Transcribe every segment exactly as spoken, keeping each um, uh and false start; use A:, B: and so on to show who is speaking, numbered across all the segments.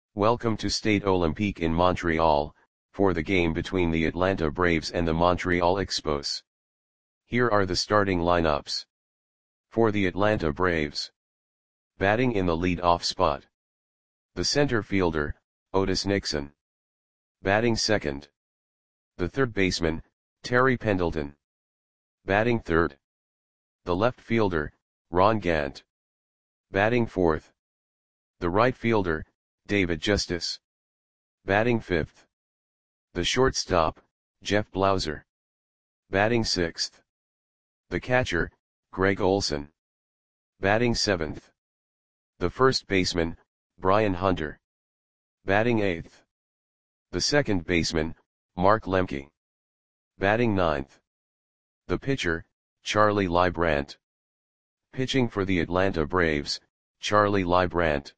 A: Welcome to Stade Olympique in Montreal, for the game between the Atlanta Braves and the Montreal Expos. Here are the starting lineups. For the Atlanta Braves. Batting in the lead-off spot. The center fielder, Otis Nixon. Batting second. The third baseman, Terry Pendleton. Batting third. The left fielder, Ron Gant. Batting fourth. The right fielder, David Justice. Batting fifth. The shortstop, Jeff Blauser. Batting sixth. The catcher, Greg Olson. Batting seventh. The first baseman, Brian Hunter. Batting eighth. The second baseman, Mark Lemke. Batting ninth. The pitcher, Charlie Leibrandt. Pitching for the Atlanta Braves, Charlie Leibrandt.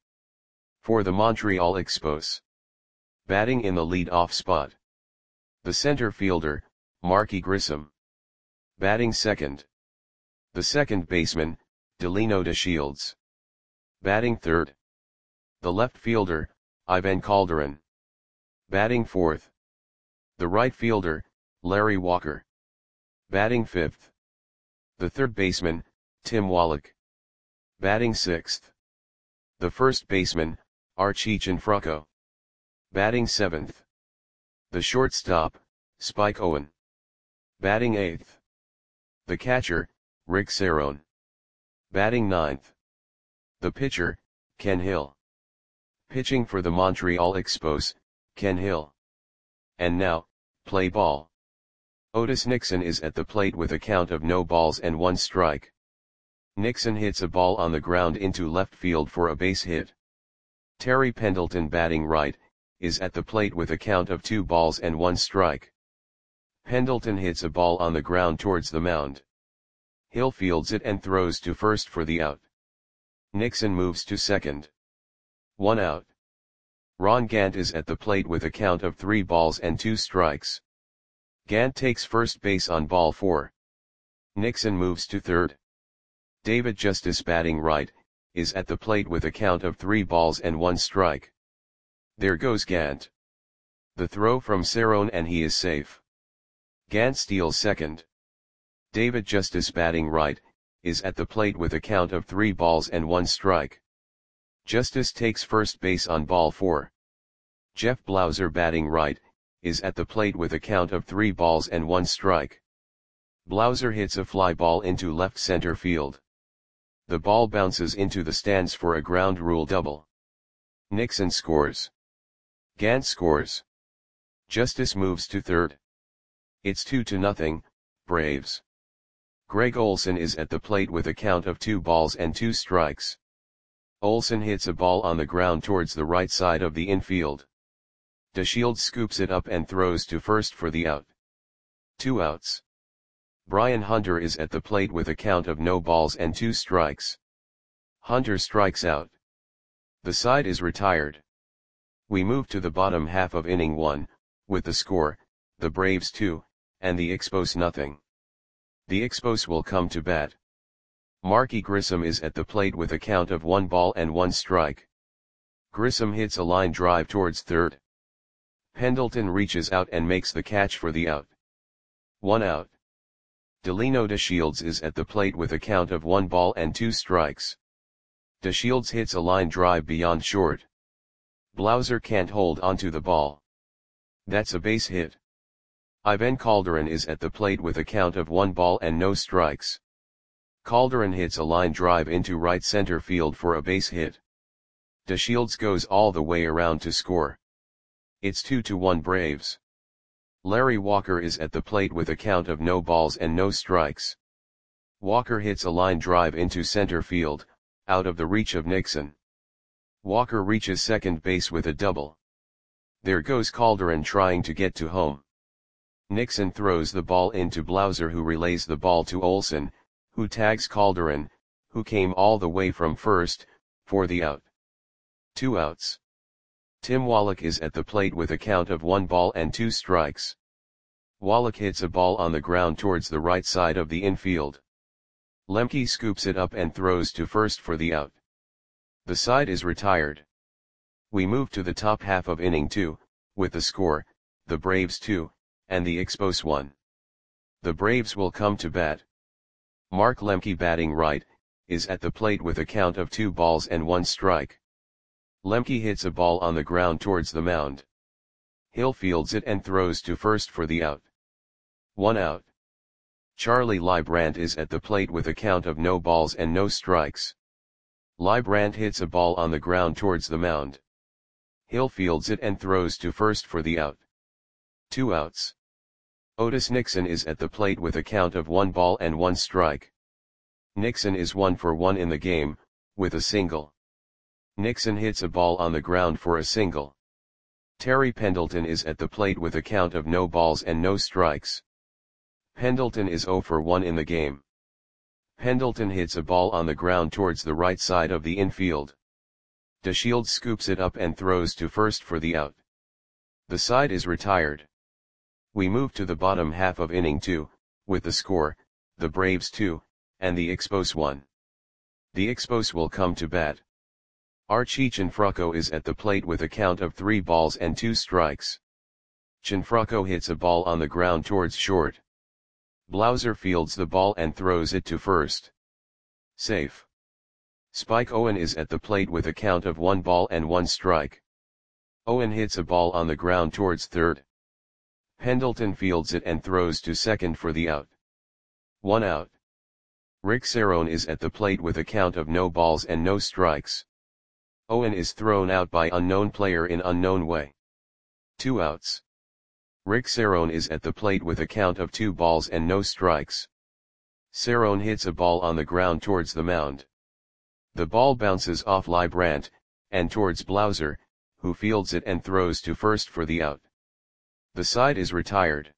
A: For the Montreal Expos. Batting in the lead-off spot. The center fielder, Marky Grissom. Batting second. The second baseman, Delino DeShields. Batting third. The left fielder, Ivan Calderon. Batting fourth. The right fielder, Larry Walker. Batting fifth. The third baseman, Tim Wallach. Batting sixth. The first baseman, Archie Cianfrocco. Batting seventh. The shortstop, Spike Owen. Batting eighth. The catcher, Rick Cerone. Batting ninth. The pitcher, Ken Hill. Pitching for the Montreal Expos, Ken Hill. And now, play ball. Otis Nixon is at the plate with a count of no balls and one strike. Nixon hits a ball on the ground into left field for a base hit. Terry Pendleton, batting right, is at the plate with a count of two balls and one strike. Pendleton hits a ball on the ground towards the mound. Hill fields it and throws to first for the out. Nixon moves to second. One out. Ron Gant is at the plate with a count of three balls and two strikes. Gant takes first base on ball four. Nixon moves to third. David Justice, batting right, is at the plate with a count of three balls and one strike. There goes Gant. The throw from Cerone and he is safe. Gant steals second. David Justice, batting right, is at the plate with a count of three balls and one strike. Justice takes first base on ball four. Jeff Blauser, batting right, is at the plate with a count of three balls and one strike. Blauser hits a fly ball into left center field. The ball bounces into the stands for a ground rule double. Nixon scores. Gant scores. Justice moves to third. It's two to nothing, Braves. Greg Olson is at the plate with a count of two balls and two strikes. Olson hits a ball on the ground towards the right side of the infield. DeShields scoops it up and throws to first for the out. Two outs. Brian Hunter is at the plate with a count of no balls and two strikes. Hunter strikes out. The side is retired. We move to the bottom half of inning one, with the score, the Braves two, and the Expos nothing. The Expos will come to bat. Marky Grissom is at the plate with a count of one ball and one strike. Grissom hits a line drive towards third. Pendleton reaches out and makes the catch for the out. One out. Delino DeShields is at the plate with a count of one ball and two strikes. DeShields hits a line drive beyond short. Blauser can't hold onto the ball. That's a base hit. Ivan Calderon is at the plate with a count of one ball and no strikes. Calderon hits a line drive into right center field for a base hit. DeShields goes all the way around to score. It's two to one Braves. Larry Walker is at the plate with a count of no balls and no strikes. Walker hits a line drive into center field, out of the reach of Nixon. Walker reaches second base with a double. There goes Calderon trying to get to home. Nixon throws the ball into Blauser, who relays the ball to Olson, who tags Calderon, who came all the way from first, for the out. Two outs. Tim Wallach is at the plate with a count of one ball and two strikes. Wallach hits a ball on the ground towards the right side of the infield. Lemke scoops it up and throws to first for the out. The side is retired. We move to the top half of inning two, with the score, the Braves two, and the Expos one. The Braves will come to bat. Mark Lemke, batting right, is at the plate with a count of two balls and one strike. Lemke hits a ball on the ground towards the mound. Hill fields it and throws to first for the out. One out. Charlie Leibrandt is at the plate with a count of no balls and no strikes. Leibrandt hits a ball on the ground towards the mound. Hill fields it and throws to first for the out. Two outs. Otis Nixon is at the plate with a count of one ball and one strike. Nixon is one for one in the game, with a single. Nixon hits a ball on the ground for a single. Terry Pendleton is at the plate with a count of no balls and no strikes. Pendleton is zero for one in the game. Pendleton hits a ball on the ground towards the right side of the infield. DeShields scoops it up and throws to first for the out. The side is retired. We move to the bottom half of inning two, with the score, the Braves two, and the Expos one. The Expos will come to bat. Archie Cianfrocco is at the plate with a count of three balls and two strikes. Cianfrocco hits a ball on the ground towards short. Blauser fields the ball and throws it to first. Safe. Spike Owen is at the plate with a count of one ball and one strike. Owen hits a ball on the ground towards third. Pendleton fields it and throws to second for the out. One out. Rick Cerrone is at the plate with a count of no balls and no strikes. Owen is thrown out by unknown player in unknown way. Two outs. Rick Cerrone is at the plate with a count of two balls and no strikes. Cerrone hits a ball on the ground towards the mound. The ball bounces off Leibrandt, and towards Blauser, who fields it and throws to first for the out. The side is retired.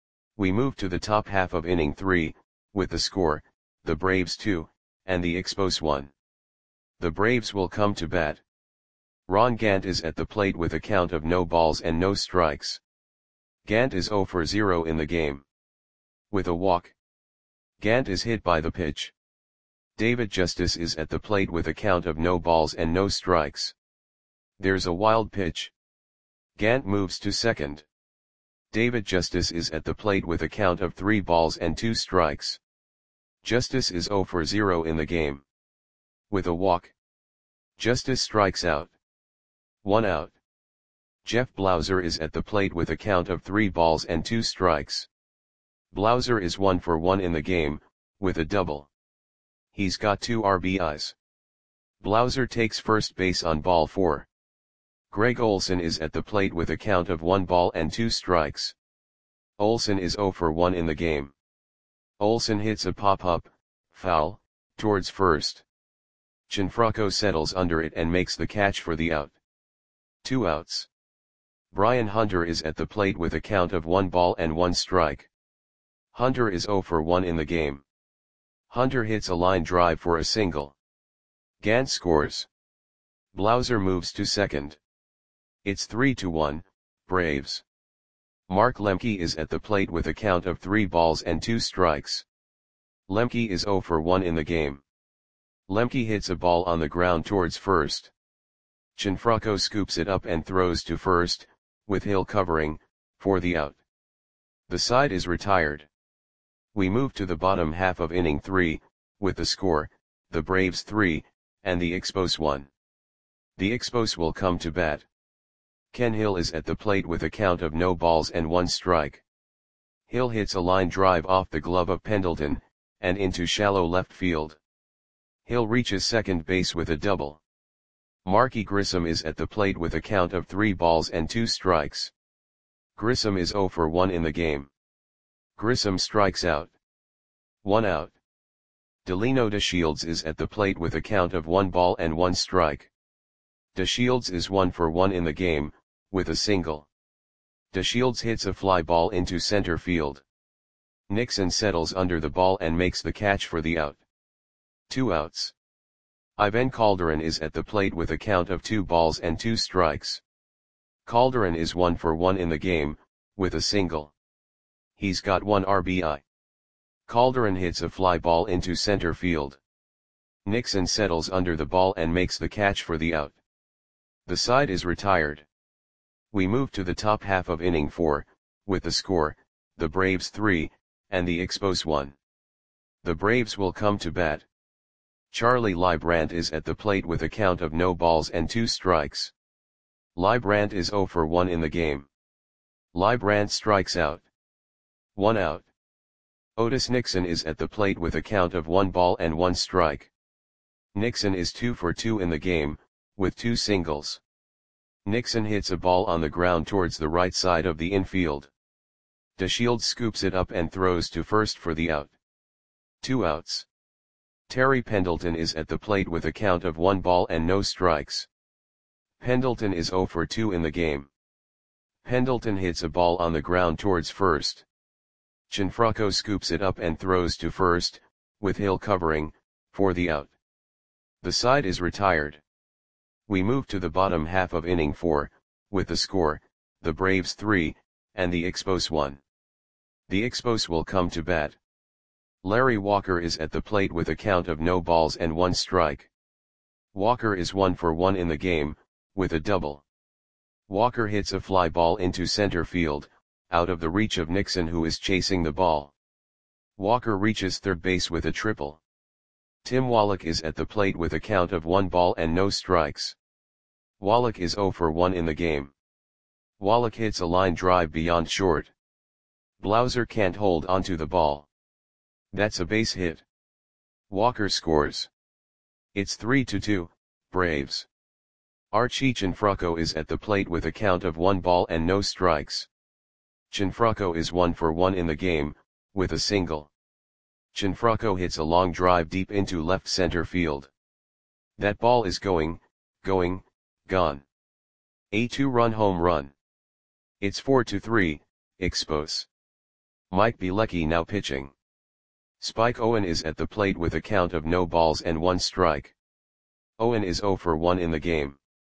A: We move to the top half of inning three, with the score, the Braves two, and the Expos one. The Braves will come to bat. Ron Gant is at the plate with a count of no balls and no strikes. Gant is zero for zero in the game. With a walk. Gant is hit by the pitch. David Justice is at the plate with a count of no balls and no strikes. There's a wild pitch. Gant moves to second. David Justice is at the plate with a count of three balls and two strikes. Justice is zero for zero in the game. With a walk. Justice strikes out. One out. Jeff Blauser is at the plate with a count of three balls and two strikes. Blauser is one for one in the game, with a double. He's got two R B Is. Blauser takes first base on ball four. Greg Olson is at the plate with a count of one ball and two strikes. Olson is zero for one in the game. Olson hits a pop-up, foul, towards first. Cianfrocco settles under it and makes the catch for the out. Two outs. Brian Hunter is at the plate with a count of one ball and one strike. Hunter is zero for one in the game. Hunter hits a line drive for a single. Gant scores. Blauser moves to second. It's three to one, Braves. Mark Lemke is at the plate with a count of three balls and two strikes. Lemke is zero for one in the game. Lemke hits a ball on the ground towards first. Cianfrocco scoops it up and throws to first, with Hill covering, for the out. The side is retired. We move to the bottom half of inning three, with the score, the Braves three, and the Expos one. The Expos will come to bat. Ken Hill is at the plate with a count of no balls and one strike. Hill hits a line drive off the glove of Pendleton, and into shallow left field. Hill reaches second base with a double. Marky Grissom is at the plate with a count of three balls and two strikes. Grissom is zero for one in the game. Grissom strikes out. One out. Delino DeShields is at the plate with a count of one ball and one strike. DeShields is one for one in the game, with a single. DeShields hits a fly ball into center field. Nixon settles under the ball and makes the catch for the out. Two outs. Ivan Calderon is at the plate with a count of two balls and two strikes. Calderon is one for one in the game, with a single. He's got one R B I. Calderon hits a fly ball into center field. Nixon settles under the ball and makes the catch for the out. The side is retired. We move to the top half of inning four, with the score, the Braves three, and the Expos one. The Braves will come to bat. Charlie Leibrandt is at the plate with a count of no balls and two strikes. Leibrandt is zero for one in the game. Leibrandt strikes out. One out. Otis Nixon is at the plate with a count of one ball and one strike. Nixon is two for two in the game, with two singles. Nixon hits a ball on the ground towards the right side of the infield. DeShields scoops it up and throws to first for the out. Two outs. Terry Pendleton is at the plate with a count of one ball and no strikes. Pendleton is zero for two in the game. Pendleton hits a ball on the ground towards first. Gianfranco scoops it up and throws to first, with Hill covering, for the out. The side is retired. We move to the bottom half of inning four, with the score, the Braves three, and the Expos one. The Expos will come to bat. Larry Walker is at the plate with a count of no balls and one strike. Walker is one for one in the game, with a double. Walker hits a fly ball into center field, out of the reach of Nixon, who is chasing the ball. Walker reaches third base with a triple. Tim Wallach is at the plate with a count of one ball and no strikes. Wallach is zero for one in the game. Wallach hits a line drive beyond short. Blauser can't hold onto the ball. That's a base hit. Walker scores. It's three to two, Braves. Archie Gianfranco is at the plate with a count of one ball and no strikes. Gianfranco is one for one in the game, with a single. Gianfranco hits a long drive deep into left center field. That ball is going, going, gone. A two-run home run. It's four to three, Expos. Mike Bielecki now pitching. Spike Owen is at the plate with a count of no balls and one strike. Owen is zero for one in the game.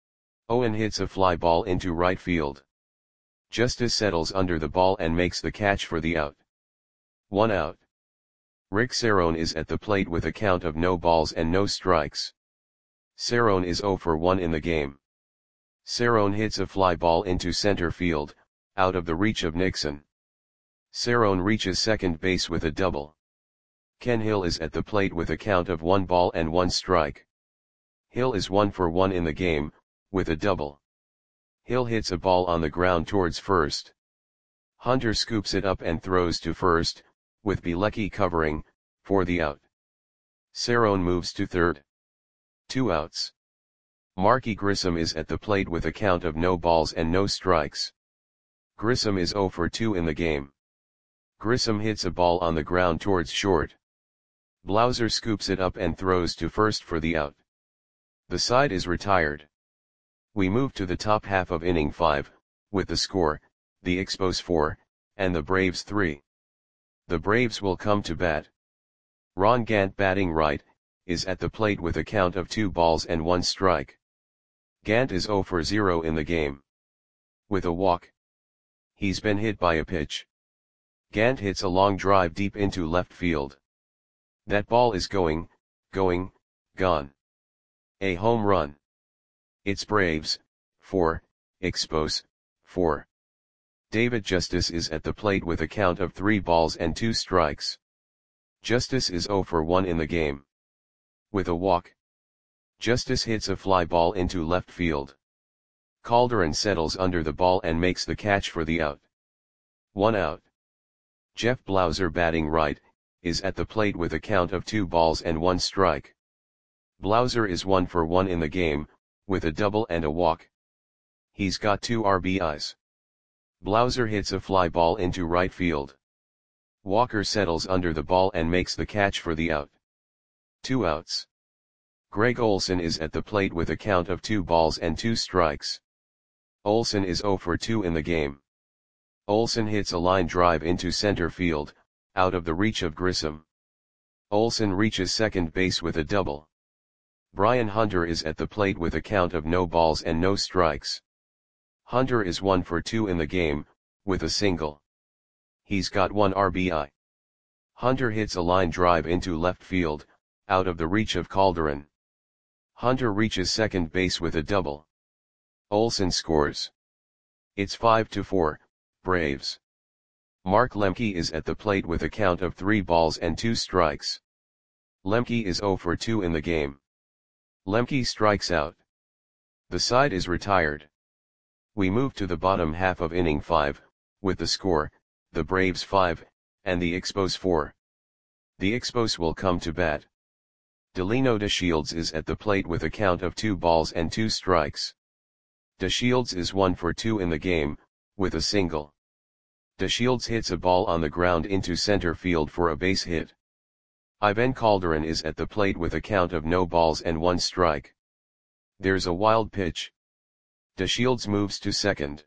A: Owen hits a fly ball into right field. Justice settles under the ball and makes the catch for the out. One out. Rick Cerrone is at the plate with a count of no balls and no strikes. Cerrone is zero for one in the game. Cerrone hits a fly ball into center field, out of the reach of Nixon. Cerrone reaches second base with a double. Ken Hill is at the plate with a count of one ball and one strike. Hill is one for one in the game, with a double. Hill hits a ball on the ground towards first. Hunter scoops it up and throws to first, with Bielecki covering, for the out. Cerrone moves to third. Two outs. Marky Grissom is at the plate with a count of no balls and no strikes. Grissom is zero for two in the game. Grissom hits a ball on the ground towards short. Blauser scoops it up and throws to first for the out. The side is retired. We move to the top half of inning five, with the score, the Expos four, and the Braves three. The Braves will come to bat. Ron Gant, batting right, is at the plate with a count of two balls and one strike. Gant is zero for zero in the game. With a walk. He's been hit by a pitch. Gant hits a long drive deep into left field. That ball is going, going, gone. A home run. It's Braves, four, Expos, four. David Justice is at the plate with a count of three balls and two strikes. Justice is zero for one in the game. With a walk. Justice hits a fly ball into left field. Calderon settles under the ball and makes the catch for the out. One out. Jeff Blauser, batting right, is at the plate with a count of two balls and one strike. Blauser is one for one in the game, with a double and a walk. He's got two R B Is. Blauser hits a fly ball into right field. Walker settles under the ball and makes the catch for the out. Two outs. Greg Olson is at the plate with a count of two balls and two strikes. Olson is zero for two in the game. Olson hits a line drive into center field, out of the reach of Grissom. Olson reaches second base with a double. Brian Hunter is at the plate with a count of no balls and no strikes. Hunter is one for two in the game, with a single. He's got one R B I. Hunter hits a line drive into left field, out of the reach of Calderon. Hunter reaches second base with a double. Olsen scores. It's five to four, Braves. Mark Lemke is at the plate with a count of three balls and two strikes. Lemke is zero for two in the game. Lemke strikes out. The side is retired. We move to the bottom half of inning five, with the score, the Braves five, and the Expos four. The Expos will come to bat. Delino DeShields is at the plate with a count of two balls and two strikes. DeShields is one for two in the game, with a single. DeShields hits a ball on the ground into center field for a base hit. Ivan Calderon is at the plate with a count of no balls and one strike. There's a wild pitch. DeShields moves to second.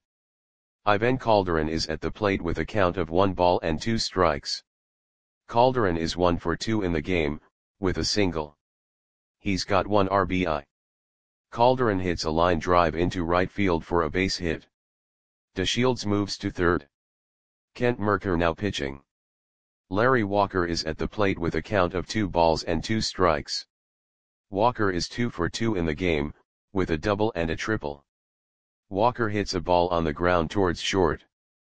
A: Ivan Calderon is at the plate with a count of one ball and two strikes. Calderon is one for two in the game, with a single. He's got one R B I. Calderon hits a line drive into right field for a base hit. DeShields moves to third. Kent Mercker now pitching. Larry Walker is at the plate with a count of two balls and two strikes. Walker is two for two in the game, with a double and a triple. Walker hits a ball on the ground towards short.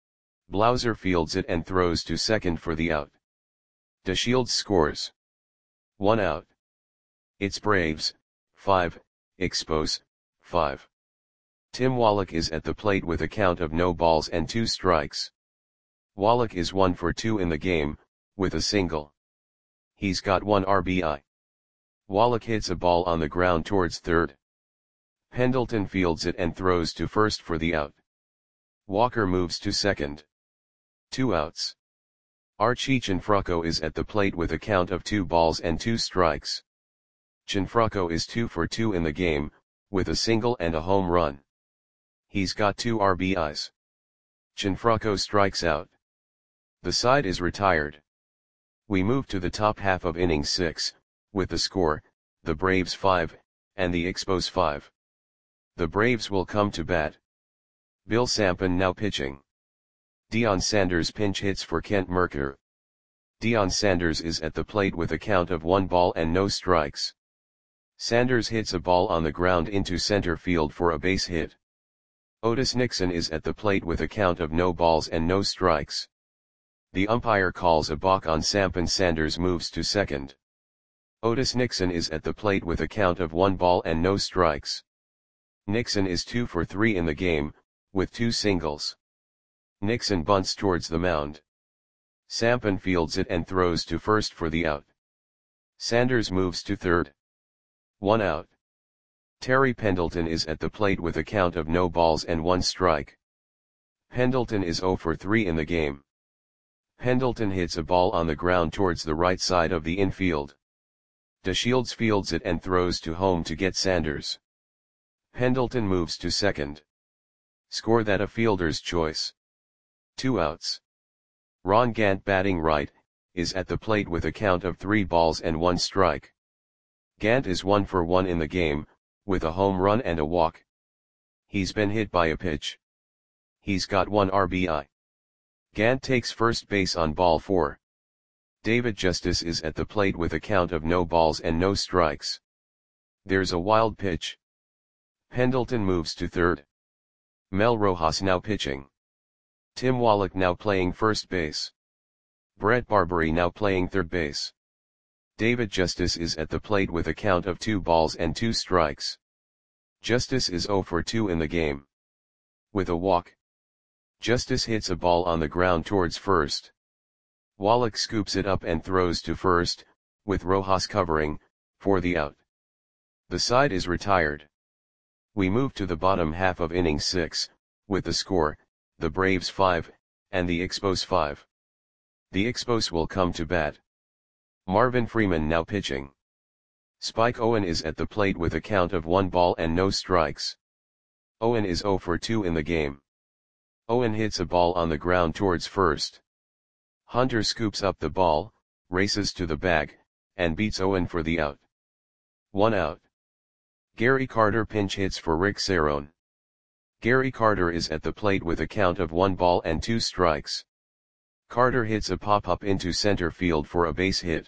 A: Blauser fields it and throws to second for the out. DeShields scores. One out. It's Braves, five, Expos, five. Tim Wallach is at the plate with a count of no balls and two strikes. Wallach is one for two in the game, with a single. He's got one R B I. Wallach hits a ball on the ground towards third. Pendleton fields it and throws to first for the out. Walker moves to second. Two outs. Archie Cianfrocco is at the plate with a count of two balls and two strikes. Cianfrocco is two for two in the game, with a single and a home run. He's got two R B Is. Cianfrocco strikes out. The side is retired. We move to the top half of inning six, with the score, the Braves five, and the Expos five. The Braves will come to bat. Bill Sampson now pitching. Deion Sanders pinch hits for Kent Mercker. Deion Sanders is at the plate with a count of one ball and no strikes. Sanders hits a ball on the ground into center field for a base hit. Otis Nixon is at the plate with a count of no balls and no strikes. The umpire calls a balk on Sampson. Sanders moves to second. Otis Nixon is at the plate with a count of one ball and no strikes. Nixon is two for three in the game, with two singles. Nixon bunts towards the mound. Sampson fields it and throws to first for the out. Sanders moves to third. One out. Terry Pendleton is at the plate with a count of no balls and one strike. Pendleton is zero for three in the game. Pendleton hits a ball on the ground towards the right side of the infield. DeShields fields it and throws to home to get Sanders. Pendleton moves to second. Score that a fielder's choice. Two outs. Ron Gant batting right, is at the plate with a count of three balls and one strike. Gant is one for one in the game, with a home run and a walk. He's been hit by a pitch. He's got one R B I. Gant takes first base on ball four. David Justice is at the plate with a count of no balls and no strikes. There's a wild pitch. Pendleton moves to third. Mel Rojas now pitching. Tim Wallach now playing first base. Brett Barbary now playing third base. David Justice is at the plate with a count of two balls and two strikes. Justice is zero for two in the game. With a walk. Justice hits a ball on the ground towards first. Wallach scoops it up and throws to first, with Rojas covering, for the out. The side is retired. We move to the bottom half of inning six, with the score, the Braves five, and the Expos five. The Expos will come to bat. Marvin Freeman now pitching. Spike Owen is at the plate with a count of one ball and no strikes. Owen is zero for two in the game. Owen hits a ball on the ground towards first. Hunter scoops up the ball, races to the bag, and beats Owen for the out. One out. Gary Carter pinch hits for Rick Cerone. Gary Carter is at the plate with a count of one ball and two strikes. Carter hits a pop-up into center field for a base hit.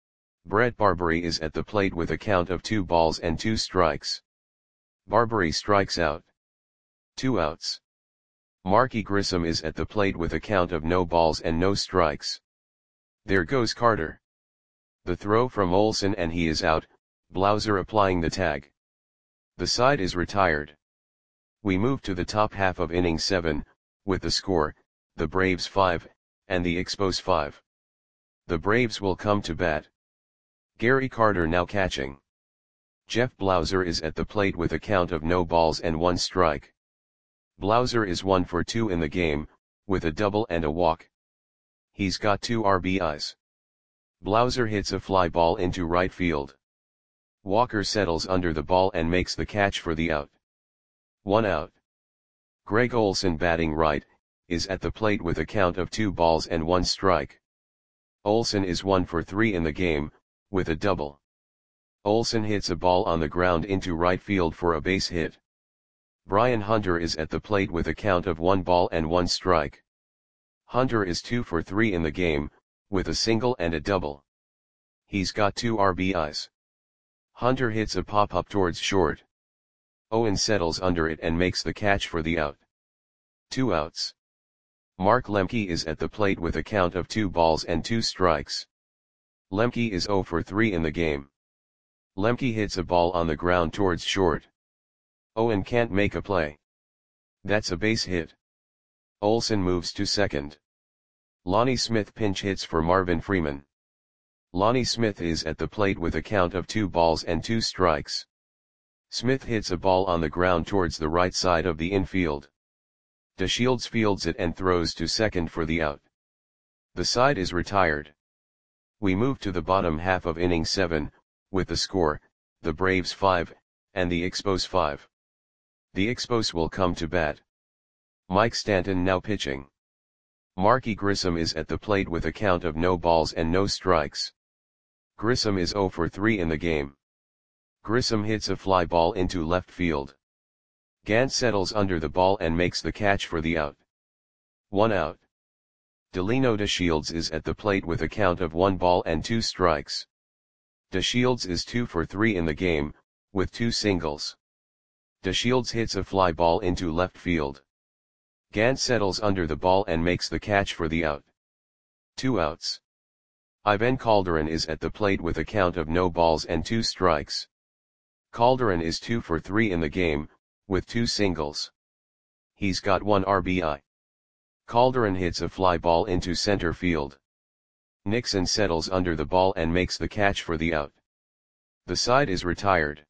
A: Brett Barbary is at the plate with a count of two balls and two strikes. Barbary strikes out. Two outs. Marky Grissom is at the plate with a count of no balls and no strikes. There goes Carter. The throw from Olsen and he is out, Blauser applying the tag. The side is retired. We move to the top half of inning seven, with the score, the Braves five, and the Expos five. The Braves will come to bat. Gary Carter now catching. Jeff Blauser is at the plate with a count of no balls and one strike. Blauser is one for two in the game, with a double and a walk. He's got two R B Is. Blauser hits a fly ball into right field. Walker settles under the ball and makes the catch for the out. One out. Greg Olsen batting right, is at the plate with a count of two balls and one strike. Olsen is one for three in the game, with a double. Olsen hits a ball on the ground into right field for a base hit. Brian Hunter is at the plate with a count of one ball and one strike. Hunter is two for three in the game, with a single and a double. He's got two R B Is. Hunter hits a pop-up towards short. Owen settles under it and makes the catch for the out. Two outs. Mark Lemke is at the plate with a count of two balls and two strikes. Lemke is zero for three in the game. Lemke hits a ball on the ground towards short. Owen can't make a play. That's a base hit. Olsen moves to second. Lonnie Smith pinch hits for Marvin Freeman. Lonnie Smith is at the plate with a count of two balls and two strikes. Smith hits a ball on the ground towards the right side of the infield. DeShields fields it and throws to second for the out. The side is retired. We move to the bottom half of inning seven, with the score, the Braves five, and the Expos five. The Expos will come to bat. Mike Stanton now pitching. Marky Grissom is at the plate with a count of no balls and no strikes. Grissom is zero for three in the game. Grissom hits a fly ball into left field. Gant settles under the ball and makes the catch for the out. One out. Delino DeShields is at the plate with a count of one ball and two strikes. DeShields is two for three in the game, with two singles. DeShields hits a fly ball into left field. Gant settles under the ball and makes the catch for the out. Two outs. Ivan Calderon is at the plate with a count of no balls and two strikes. Calderon is two for three in the game, with two singles. He's got one R B I. Calderon hits a fly ball into center field. Nixon settles under the ball and makes the catch for the out. The side is retired.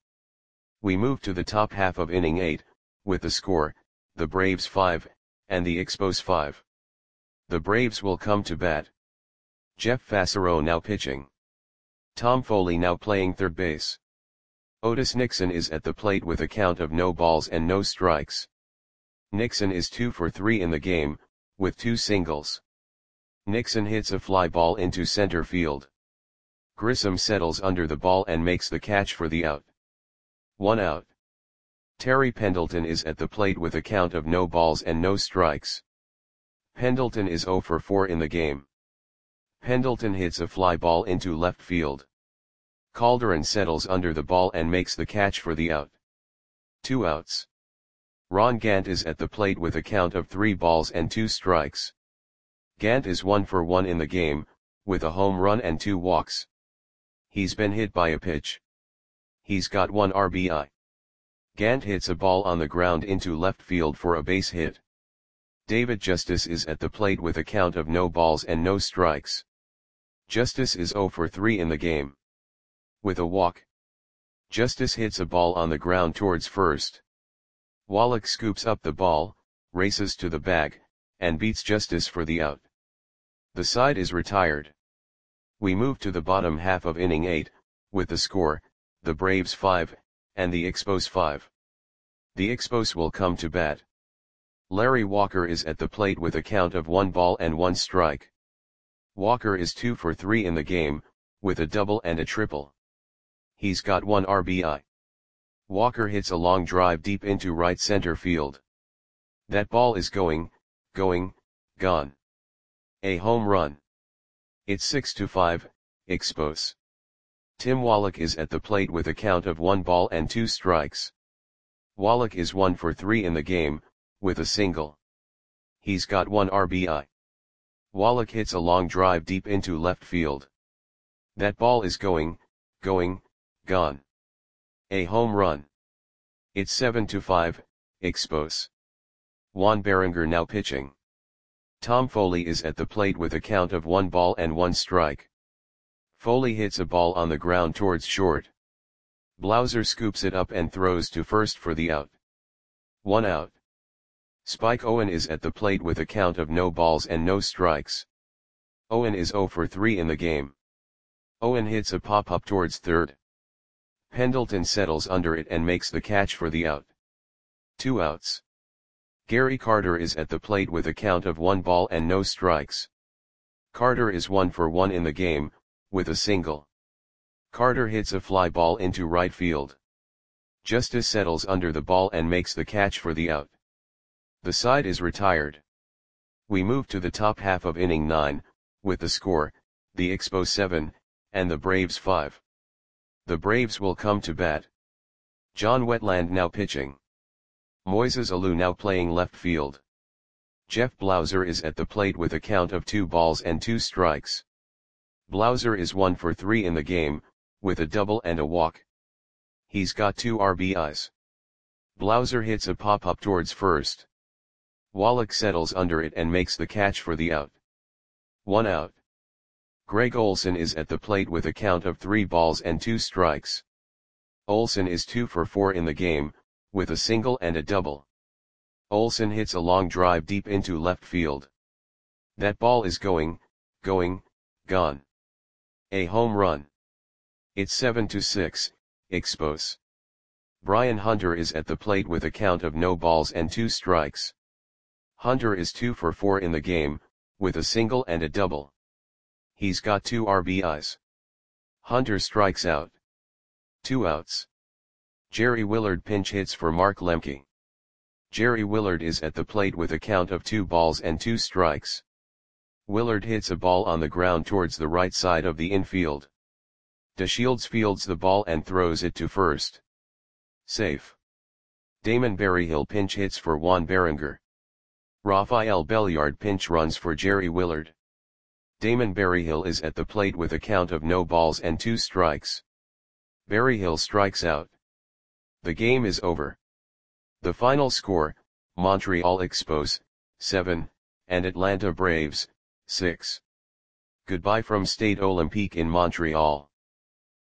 A: We move to the top half of inning eight, with the score, the Braves five, and the Expos five. The Braves will come to bat. Jeff Fassero now pitching. Tom Foley now playing third base. Otis Nixon is at the plate with a count of no balls and no strikes. Nixon is two for three in the game, with two singles. Nixon hits a fly ball into center field. Grissom settles under the ball and makes the catch for the out. One out. Terry Pendleton is at the plate with a count of no balls and no strikes. Pendleton is zero for four in the game. Pendleton hits a fly ball into left field. Calderon settles under the ball and makes the catch for the out. Two outs. Ron Gant is at the plate with a count of three balls and two strikes. Gant is one for one in the game, with a home run and two walks. He's been hit by a pitch. He's got one R B I. Gant hits a ball on the ground into left field for a base hit. David Justice is at the plate with a count of no balls and no strikes. Justice is zero for three in the game. With a walk. Justice hits a ball on the ground towards first. Wallach scoops up the ball, races to the bag, and beats Justice for the out. The side is retired. We move to the bottom half of inning eight, with the score, the Braves five, and the Expos five. The Expos will come to bat. Larry Walker is at the plate with a count of one ball and one strike. Walker is two for three in the game, with a double and a triple. He's got one R B I. Walker hits a long drive deep into right center field. That ball is going, going, gone. A home run. It's six to five, Expos. Tim Wallach is at the plate with a count of one ball and two strikes. Wallach is one for three in the game, with a single. He's got one R B I. Wallach hits a long drive deep into left field. That ball is going, going, gone. A home run. It's seven to five, Expos. Juan Berenger now pitching. Tom Foley is at the plate with a count of one ball and one strike. Foley hits a ball on the ground towards short. Blauser scoops it up and throws to first for the out. One out. Spike Owen is at the plate with a count of no balls and no strikes. Owen is zero for three in the game. Owen hits a pop-up towards third. Pendleton settles under it and makes the catch for the out. Two outs. Gary Carter is at the plate with a count of one ball and no strikes. Carter is one for one in the game, with a single. Carter hits a fly ball into right field. Justice settles under the ball and makes the catch for the out. The side is retired. We move to the top half of inning nine, with the score, the Expos seven, and the Braves five. The Braves will come to bat. John Wetland now pitching. Moises Alou now playing left field. Jeff Blauser is at the plate with a count of two balls and two strikes. Blauser is one for three in the game, with a double and a walk. He's got two R B Is. Blauser hits a pop-up towards first. Wallach settles under it and makes the catch for the out. One out. Greg Olson is at the plate with a count of three balls and two strikes. Olson is two for four in the game, with a single and a double. Olson hits a long drive deep into left field. That ball is going, going, gone. A home run. It's seven to six, Expos. Brian Hunter is at the plate with a count of no balls and two strikes. Hunter is two for four in the game, with a single and a double. He's got two R B Is. Hunter strikes out. Two outs. Jerry Willard pinch hits for Mark Lemke. Jerry Willard is at the plate with a count of two balls and two strikes. Willard hits a ball on the ground towards the right side of the infield. DeShields fields the ball and throws it to first. Safe. Damon Berryhill pinch hits for Juan Berenger. Rafael Belliard pinch runs for Jerry Willard. Damon Berryhill is at the plate with a count of no balls and two strikes. Berryhill strikes out. The game is over. The final score, Montreal Expos, seven, and Atlanta Braves, six. Goodbye from Stade Olympique in Montreal.